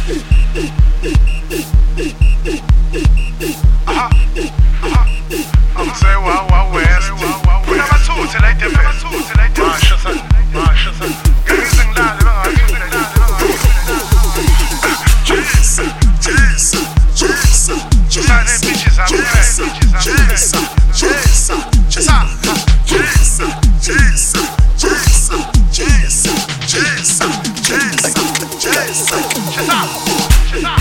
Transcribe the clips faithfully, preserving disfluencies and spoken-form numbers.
Aha, aha. I'm saying wow, wow, west. We never talk till I dip it. Marsha son, Marsha son. Can you sing loud? Jesus, Jesus, Jesus, Jesus. Bitches, I'm Jesus, Jesus, Jesus, Jesus, Jesus, Jesus, Jesus, Jesus, Jesus, Jesus,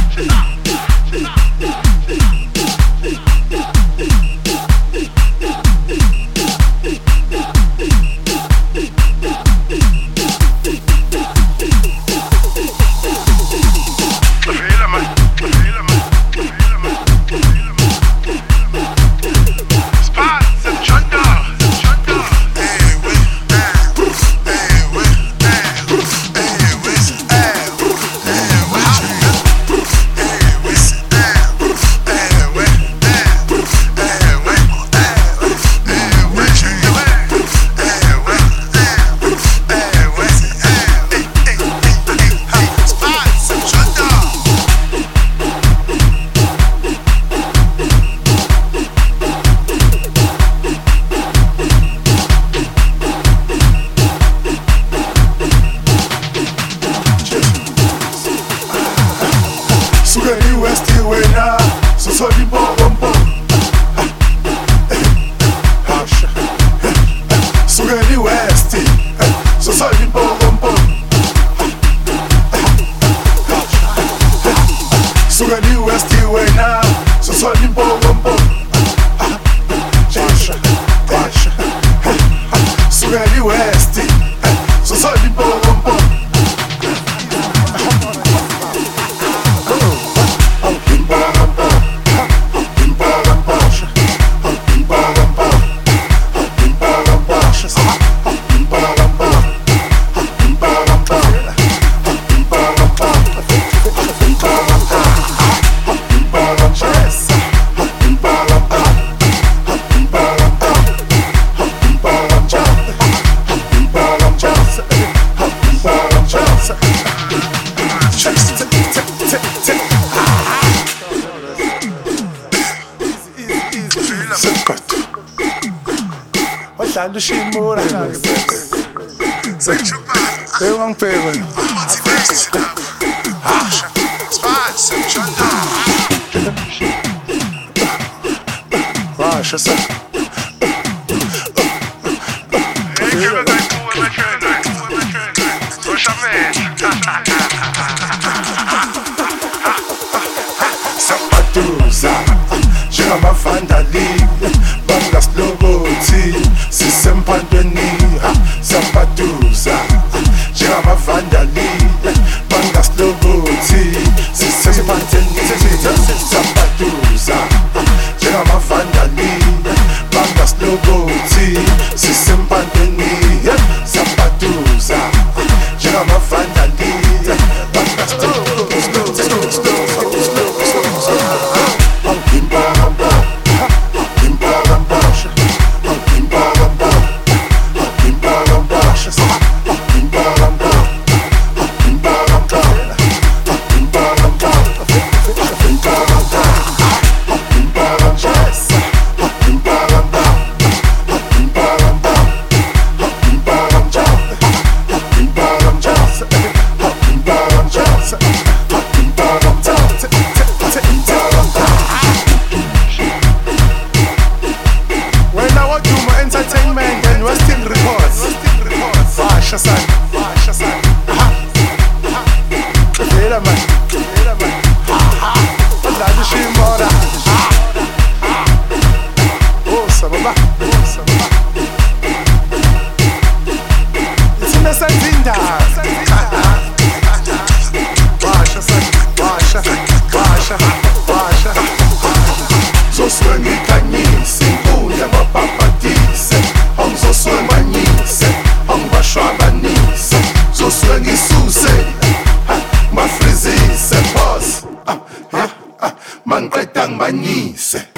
Dando shimura eu não pego Marsha son Sapatuza chama vandali bangas logoti sisempandweni sapatuza chama vandali bangas logoti sisempandweni sapatuza chama vandali bangas logoti sisempandweni sapatuza chama vandali bangas logoti Mangiqedangibanyise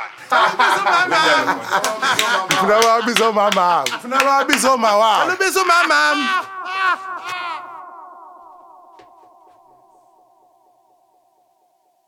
Funa wabizo mama. Funa wabizo mama. Alubizo mama.